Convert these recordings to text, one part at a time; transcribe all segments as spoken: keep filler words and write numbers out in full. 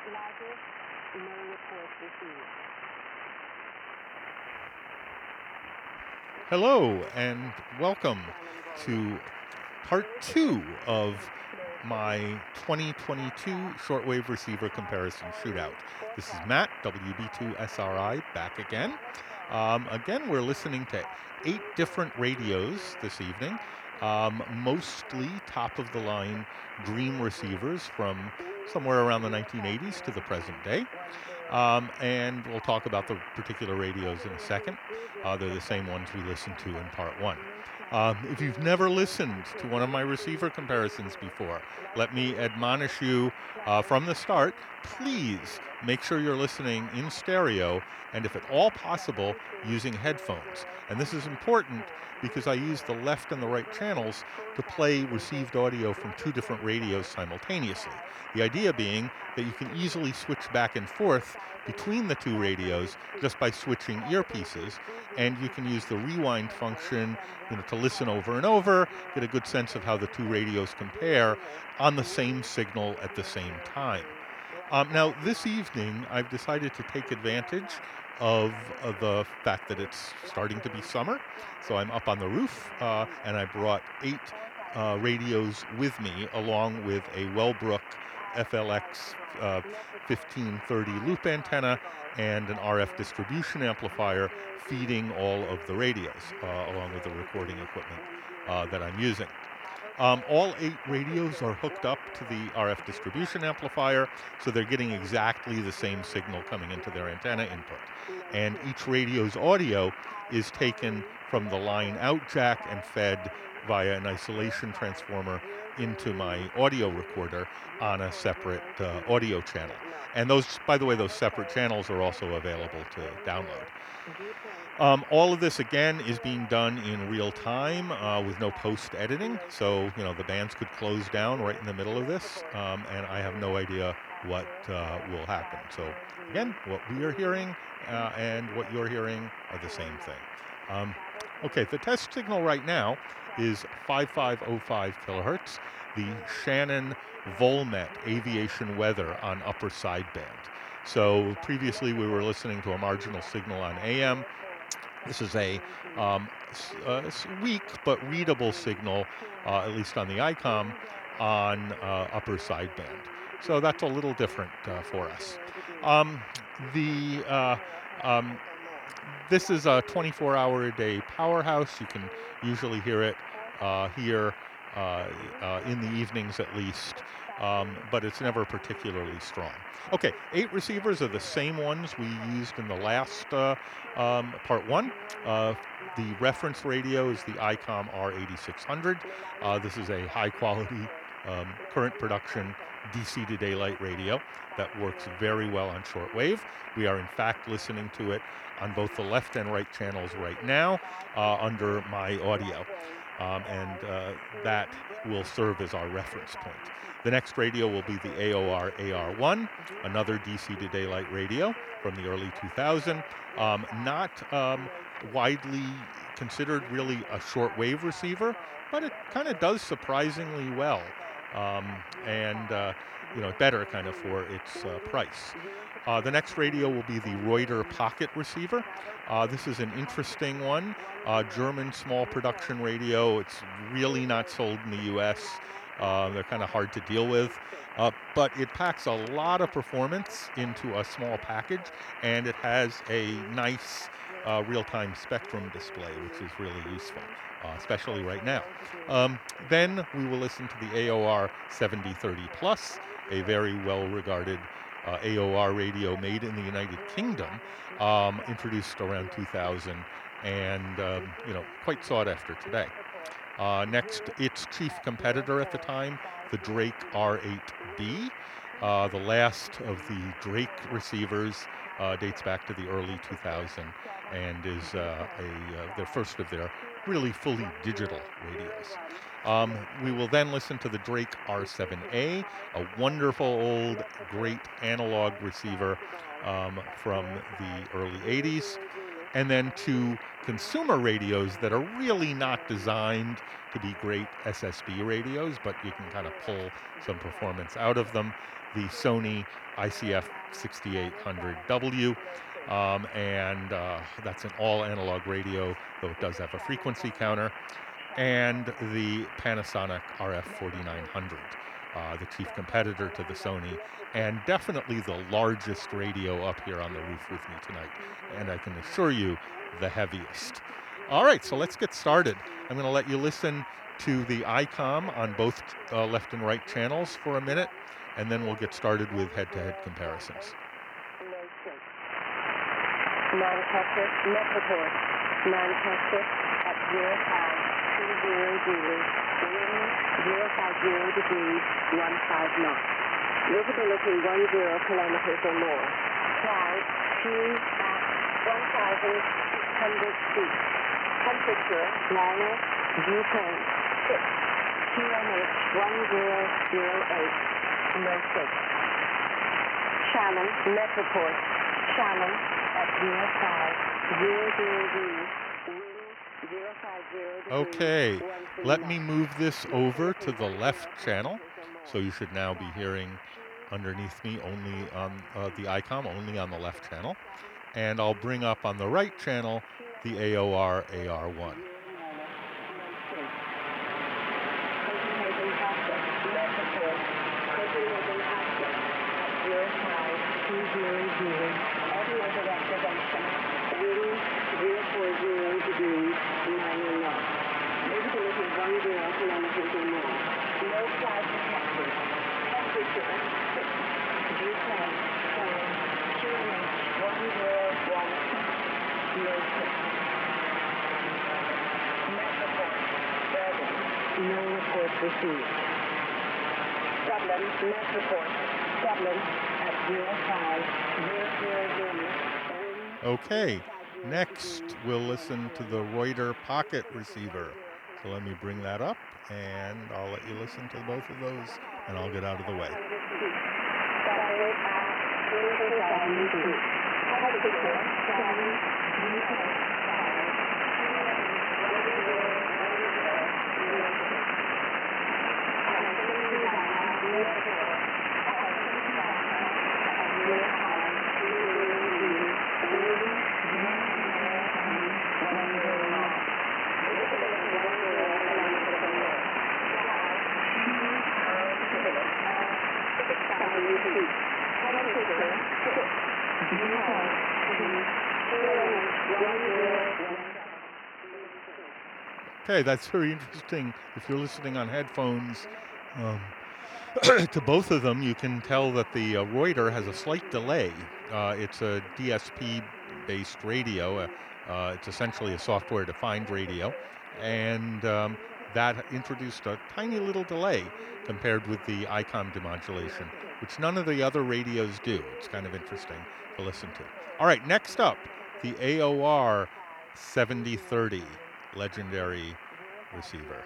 largest, no report received. Hello and welcome to part two of my twenty twenty-two shortwave receiver comparison shootout. This is Matt, W B two S R I, back again. Um, again, we're listening to eight different radios this evening, um, mostly top-of-the-line Dream receivers from somewhere around the nineteen eighties to the present day. Um, and we'll talk about the particular radios in a second. Uh, they're the same ones we listened to in part one. Um, if you've never listened to one of my receiver comparisons before, let me admonish you uh, from the start, please make sure you're listening in stereo and, if at all possible, using headphones. And this is important because I use the left and the right channels to play received audio from two different radios simultaneously. The idea being that you can easily switch back and forth between the two radios just by switching earpieces, and you can use the rewind function, you know, to listen over and over, get a good sense of how the two radios compare on the same signal at the same time. Um, now, this evening, I've decided to take advantage of, of the fact that it's starting to be summer. So I'm up on the roof, uh, and I brought eight uh, radios with me, along with a Wellbrook F L X uh, fifteen thirty loop antenna and an R F distribution amplifier feeding all of the radios, uh, along with the recording equipment uh, that I'm using. Um, all eight radios are hooked up to the R F distribution amplifier, so they're getting exactly the same signal coming into their antenna input. And each radio's audio is taken from the line out jack and fed via an isolation transformer into my audio recorder on a separate uh, audio channel. And those, by the way, those separate channels are also available to download. Um, all of this, again, is being done in real time uh, with no post-editing. So, you know, the bands could close down right in the middle of this, um, and I have no idea what uh, will happen. So, again, what we are hearing uh, and what you're hearing are the same thing. Um, okay, the test signal right now is five five oh five kilohertz, the Shannon Volmet aviation weather on upper sideband. So previously we were listening to a marginal signal on A M. This is a, um, a weak but readable signal, uh, at least on the I COM, on uh, upper sideband. So that's a little different uh, for us. Um, the uh, um, this is a twenty-four hour a day powerhouse. You can usually hear it uh, here uh, uh, in the evenings at least, um, but it's never particularly strong. Okay, eight receivers are the same ones we used in the last uh, um, part one. Uh, the reference radio is the I COM R eighty-six hundred. Uh, this is a high quality um, current production D C to daylight radio that works very well on shortwave. We are in fact listening to it on both the left and right channels right now uh, under my audio. Um, and uh, that will serve as our reference point. The next radio will be the A O R A R one, another D C to daylight radio from the early two thousands. Um, not um, widely considered really a shortwave receiver, but it kind of does surprisingly well. Um, and, uh, you know, better kind of for its uh, price. Uh, the next radio will be the Reuter Pocket receiver. Uh, this is an interesting one, uh, German small production radio. It's really not sold in the U S. Uh, they're kind of hard to deal with, uh, but it packs a lot of performance into a small package, and it has a nice uh, real-time spectrum display, which is really useful, uh, especially right now. Um, then we will listen to the A O R seventy thirty Plus, a very well-regarded Uh, A O R radio made in the United Kingdom, um, introduced around two thousand, and um, you know, quite sought after today. Uh, next, its chief competitor at the time, the Drake R eight B. Uh, the last of the Drake receivers uh, dates back to the early two thousands and is uh, a uh, the first of their really fully digital radios. Um, we will then listen to the Drake R seven A, a wonderful old great analog receiver um, from the early eighties, and then two consumer radios that are really not designed to be great S S B radios, but you can kind of pull some performance out of them. the Sony I C F sixty-eight hundred W. Um, and uh, that's an all-analog radio, though it does have a frequency counter, and the Panasonic R F forty-nine hundred, uh, the chief competitor to the Sony, and definitely the largest radio up here on the roof with me tonight, and I can assure you, the heaviest. All right, so let's get started. I'm going to let you listen to the I COM on both uh, left and right channels for a minute, and then we'll get started with head-to-head comparisons. Manchester, Metroport, Manchester at zero five two zero zero, wind zero five zero degrees, one five knots. Visibility one zero kilometers or more. Clouds few at one thousand six hundred feet. Temperature minus dew point six. Q M H one zero zero eight, no six. Shannon, Metroport, Shannon at zero five zero zero degrees, wind zero five zero degrees. Okay, let me move this over to the left channel. So you should now be hearing underneath me only on uh, the I COM, only on the left channel. And I'll bring up on the right channel the A O R A R one. No report received. Dublin, Metroport, Dublin at zero five zero zero zero. Okay, next we'll listen to the Reuter Pocket receiver. So let me bring that up, and I'll let you listen to both of those, and I'll get out of the way. Okay, that's very interesting. If you're listening on headphones, um, to both of them, you can tell that the uh, Reuter has a slight delay. Uh, it's a D S P-based radio. Uh, uh, it's essentially a software-defined radio, and um, that introduced a tiny little delay compared with the I COM demodulation, which none of the other radios do. It's kind of interesting to listen to. All right, next up, the A O R seventy thirty. Legendary receiver.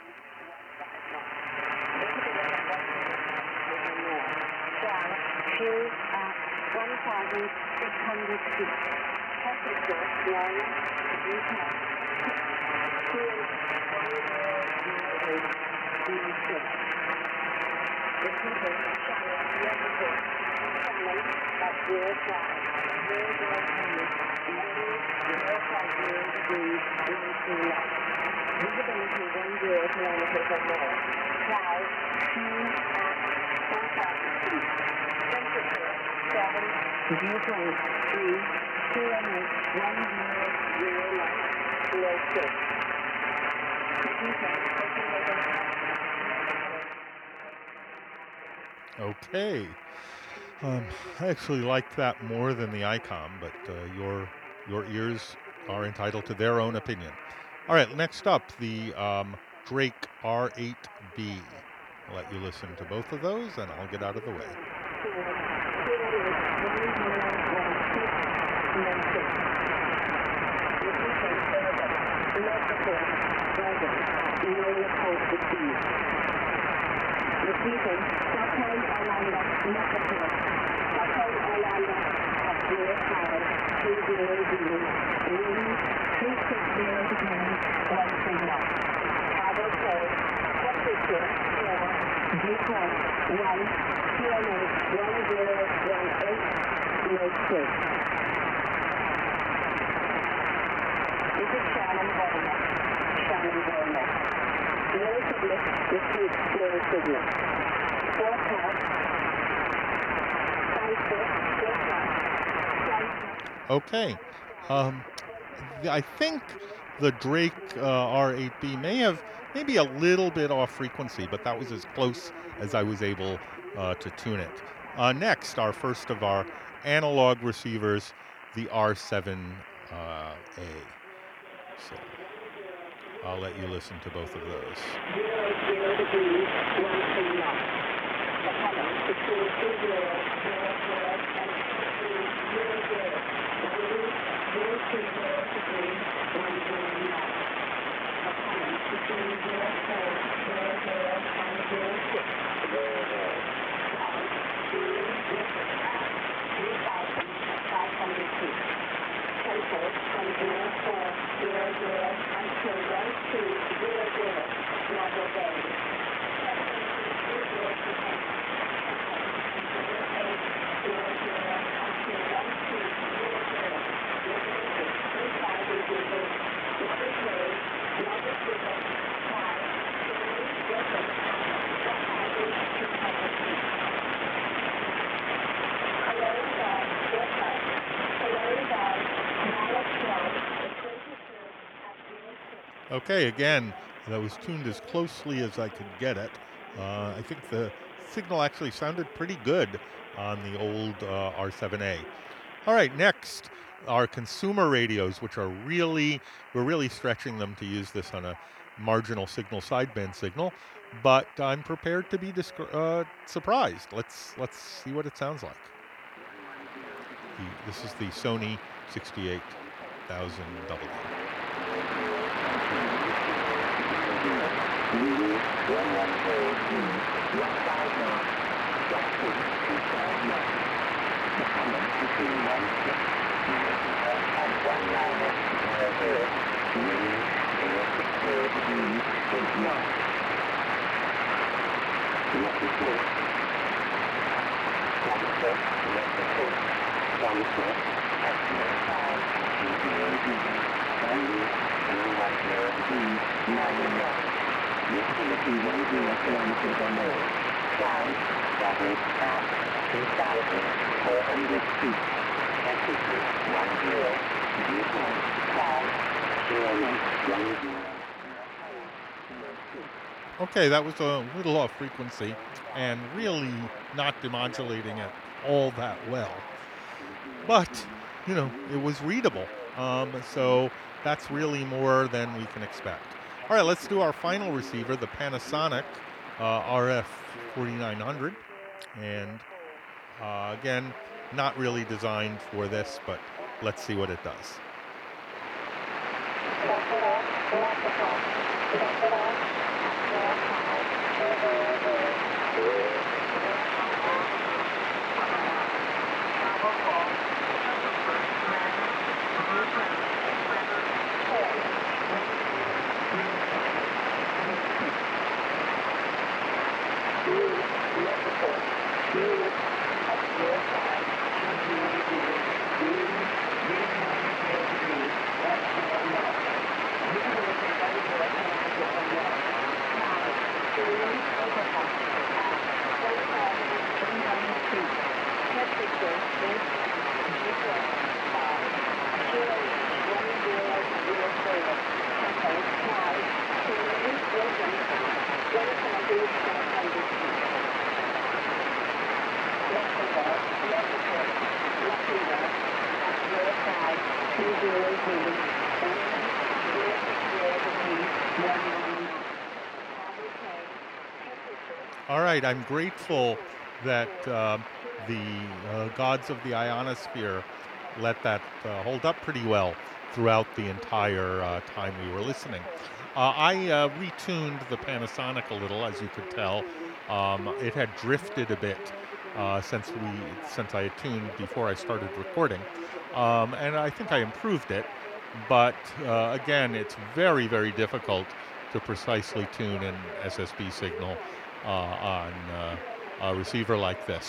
Fuel at one thousand six hundred feet. Temperature one dew point six. Repeating, Shannon, Metroport, Shannon at zero five zero zero degrees, wind zero five zero degrees, one two knots. Visibility one zero kilometers or more. Clouds few at one thousand feet. Temperature seven dew point three. Q M H one zero zero nine, no six. Repeating, Okay. Um, I actually like that more than the I COM, but uh, your your ears are entitled to their own opinion. All right, next up, the um, Drake R eight B. I'll let you listen to both of those, and I'll get out of the way. Repeating, Stockholm, Arlanda, Metroport, Stockholm, Arlanda at zero five two zero zero, wind three six zero degrees, one three knots. Travel code, temperature four, dew point one, Q M H three. This is Shannon Bowman. Shannon Bowman. Mirror signal. Receive mirror signal. Forecast. Five six. Okay. Um, I think the Drake uh, R eight B may have maybe a little bit off frequency, but that was as close as I was able uh, to tune it. Uh, next, our first of our analog receivers, the R seven A. So I'll let you listen to both of those. Zero, zero degrees, one three knots. Apollo, between two zero, zero, zero, and two zero, zero. Zero, two zero degrees, one zero knots. Apollo, between zero, four, zero, zero, and zero, six, zero, zero. three thousand five hundred feet. Tempo from zero, four, zero, zero, until one, two, zero, zero. Naval Bay. Okay, again, that was tuned as closely as I could get it. Uh, I think the signal actually sounded pretty good on the old uh, R seven A. All right, next, our consumer radios, which are really, we're really stretching them to use this on a marginal signal sideband signal, but I'm prepared to be disc- uh, surprised. Let's let's see what it sounds like. The, this is the Sony sixty-eight thousand W. Okay, that was a little off frequency and really not demodulating it all that well. But, you know, it was readable. Um, so that's really more than we can expect. All right, let's do our final receiver, the Panasonic uh, R F forty-nine hundred. And uh, again, not really designed for this, but let's see what it does. All right, I'm grateful that uh, the uh, gods of the ionosphere let that uh, hold up pretty well throughout the entire uh, time we were listening. Uh, I uh, retuned the Panasonic a little, as you could tell. Um, it had drifted a bit uh, since we since I had tuned before I started recording, um, and I think I improved it. But uh, again, it's very, very difficult to precisely tune an S S B signal uh, on uh, a receiver like this.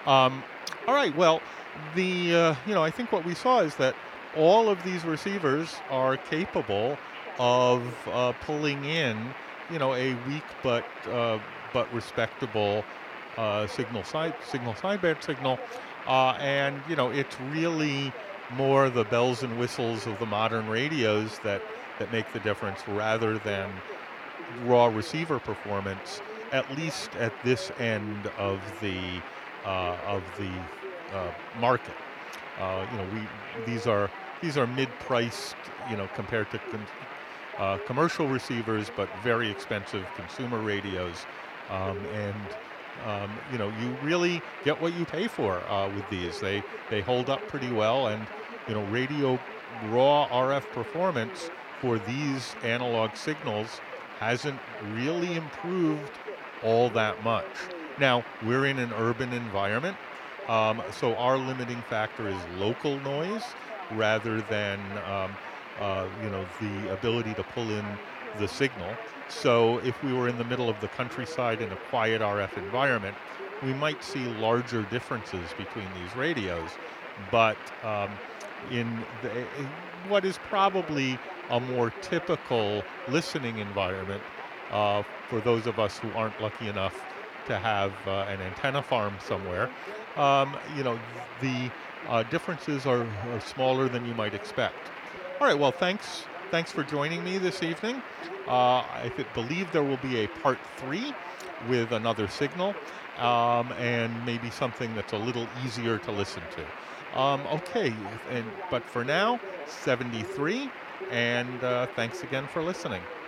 Um, all right. Well, the uh, you know I think what we saw is that all of these receivers are capable of uh, pulling in you know a weak but uh, but respectable uh, signal side signal sideband signal, uh, and you know it's really more the bells and whistles of the modern radios that that make the difference rather than raw receiver performance, at least at this end of the uh, of the uh, market. Uh, you know, we these are these are mid-priced, you know, compared to con- uh, commercial receivers, but very expensive consumer radios, um, and um, you know, you really get what you pay for uh, with these. They they hold up pretty well, and you know, radio raw R F performance for these analog signals hasn't really improved all that much. Now, we're in an urban environment, um, so our limiting factor is local noise rather than um, uh, you know the ability to pull in the signal. So if we were in the middle of the countryside in a quiet R F environment, we might see larger differences between these radios. But um, in the, what is probably a more typical listening environment uh, for those of us who aren't lucky enough to have uh, an antenna farm somewhere, um, you know, the uh, differences are, are smaller than you might expect. All right, well, thanks thanks for joining me this evening. Uh, I th- believe there will be a part three with another signal, um, and maybe something that's a little easier to listen to. Um, okay, and but for now, seventy-three, and uh, thanks again for listening.